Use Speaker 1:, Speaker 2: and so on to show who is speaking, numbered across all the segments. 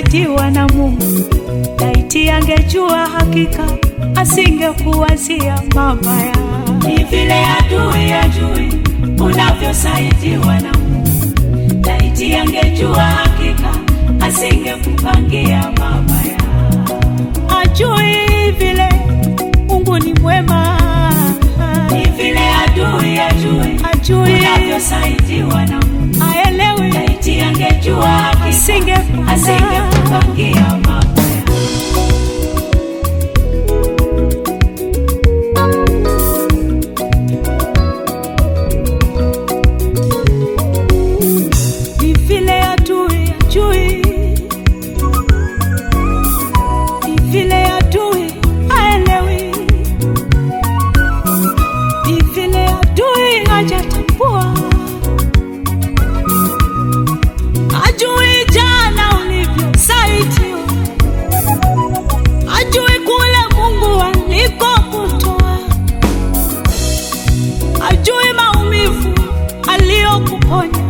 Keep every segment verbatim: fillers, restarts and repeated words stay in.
Speaker 1: ulivyosaidiwa na Mungu. Laiti angejua hakika asingekuwazia mabaya.
Speaker 2: Ni vile adui ajui unavyosaidiwa na Mungu. Laiti angejua hakika asingekupangia mabaya.
Speaker 1: Ajui vile Mungu ni mwema.
Speaker 2: Ni vile adui ajui
Speaker 1: Ajui
Speaker 2: unavyosaidiwa na Mungu.
Speaker 1: aelewi
Speaker 2: Laiti angejua hakika
Speaker 1: asingekupangia
Speaker 2: asingekupangia mabaya.
Speaker 1: Ni vile adui ajui, ni vile adui haelewi, ni vile adui hajatambua. Ajui jana ulivyosaidiwa, ajui kule Mungu alikokutoa, ajui maumivu aliyokuponya,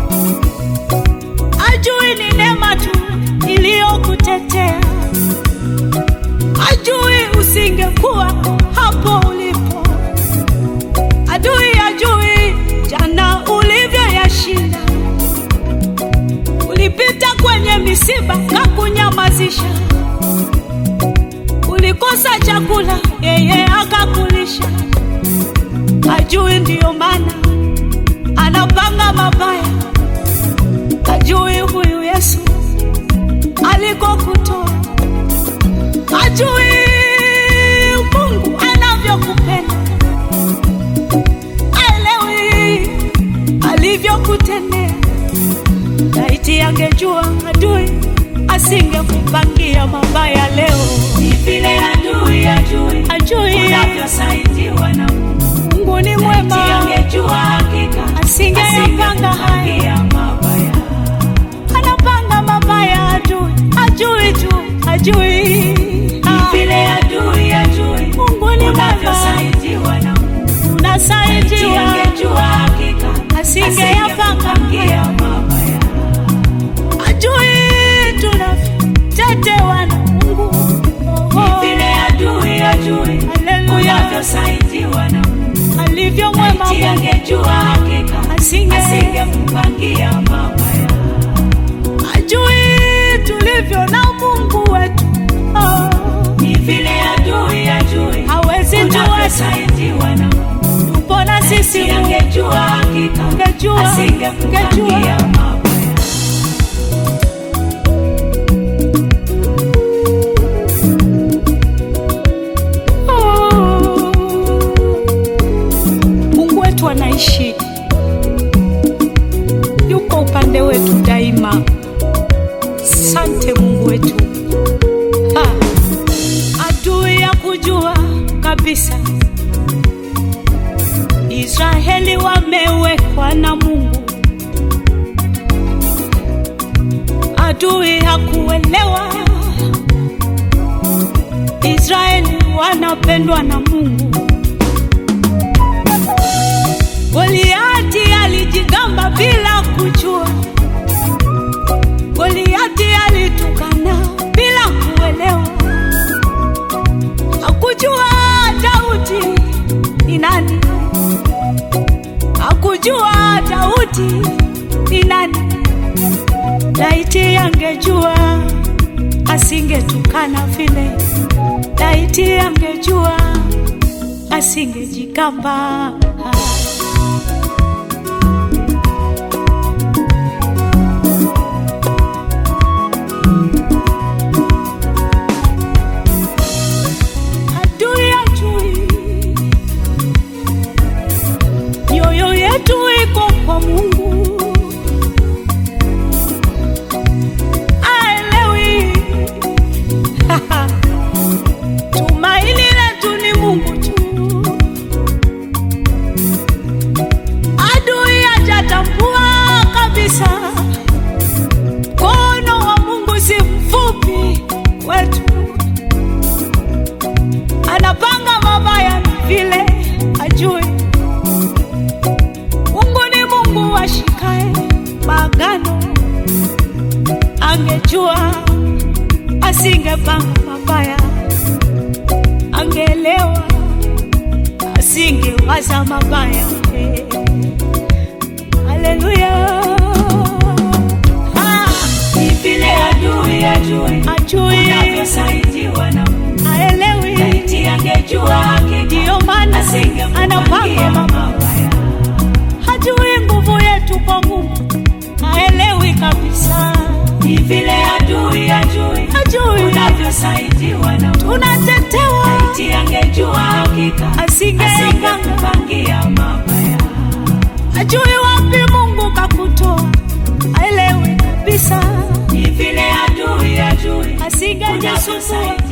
Speaker 1: ajui ni neema tu iliyokutetea, ajui usingekuwa hapo ulipo. Adui ajui jana ulivyoyashinda, ulipita kwenye misiba kakunyamazisha, ulikosa chakula yeye akakulisha. Ajui ndiyo maana anapanga mabaya. Ajui huyu Yesu alikokutoa, ajui Mungu anavyokupenda, aelewi alivyokutendea. Laiti angejua adui asingekupangia mabaya leo.
Speaker 2: Ni vile adui ajui
Speaker 1: Ajui
Speaker 2: unavyosaidiwa na Mungu.
Speaker 1: Mungu ni
Speaker 2: Laiti
Speaker 1: mwema,
Speaker 2: angejua hakika
Speaker 1: asingeyapanga haya.
Speaker 2: asingekupangia mabaya.
Speaker 1: Anapanga mabaya adui, ajui tu, ajui.
Speaker 2: Ni vile adui ajui
Speaker 1: Mungu ni mwema,
Speaker 2: unavyosaidiwa na Mungu. Laiti
Speaker 1: unasaidia,
Speaker 2: angejua hakika
Speaker 1: asingeyapanga
Speaker 2: asingekupangia mabaya.
Speaker 1: ajui tunavyotetewa na Mungu.
Speaker 2: Ni vile adui ajui
Speaker 1: Haleluya,
Speaker 2: unavyosaidiwa na Mungu.
Speaker 1: alivyo mwema
Speaker 2: Laiti
Speaker 1: Mungu,
Speaker 2: angejua hakika
Speaker 1: asinge
Speaker 2: asingekupangia mabaya.
Speaker 1: ajui tulivyo na Mungu wetu. Oh,
Speaker 2: Ni vile adui ajui
Speaker 1: hawezi jua
Speaker 2: unavyosaidiwa na Mungu.
Speaker 1: tupo na sisi.
Speaker 2: Laiti
Speaker 1: Mungu
Speaker 2: angejua hakika
Speaker 1: angejua,
Speaker 2: asingekupangia
Speaker 1: angejua.
Speaker 2: mabaya.
Speaker 1: Oh, Mungu wetu anaishi, yuko upande wetu daima. Sante Mungu wetu. Ha. Adui ya kujua kabisa Israeli wamewekwa na Mungu. Adui hakuelewa Israeli wanapendwa na Mungu. Goliati alijigamba bila kujua, Goliati alitukana bila kuelewa. Hakujua Daudi ni nani, hakujua Daudi ni nani. Laiti angejua asingetukana vile. Laiti angejua asingejigamba. Adui ajui mioyo yetu iko kwa Mungu, aelewi tumaini letu ni Mungu tu. asingewaza mabaya. Haleluya. Ah,
Speaker 2: Ni vile adui ajui
Speaker 1: ajui
Speaker 2: unavyosaidiwa na Mungu.
Speaker 1: aelewi,
Speaker 2: Laiti angejua hakika
Speaker 1: ndio maana anapanga
Speaker 2: asingempangia
Speaker 1: mabaya.
Speaker 2: mabaya.
Speaker 1: Hajui nguvu yetu kwa Mungu, haelewi kabisa.
Speaker 2: Ni vile adui ajui
Speaker 1: Ajui
Speaker 2: unavyosaidiwa na Mungu.
Speaker 1: tunatetewa,
Speaker 2: Laiti angejua hakika
Speaker 1: asingepanga.
Speaker 2: asingempangia mabaya.
Speaker 1: Ajui wapi Mungu kakutoa, haelewi kabisa.
Speaker 2: Ni vile adui ajui
Speaker 1: Asingejisumbua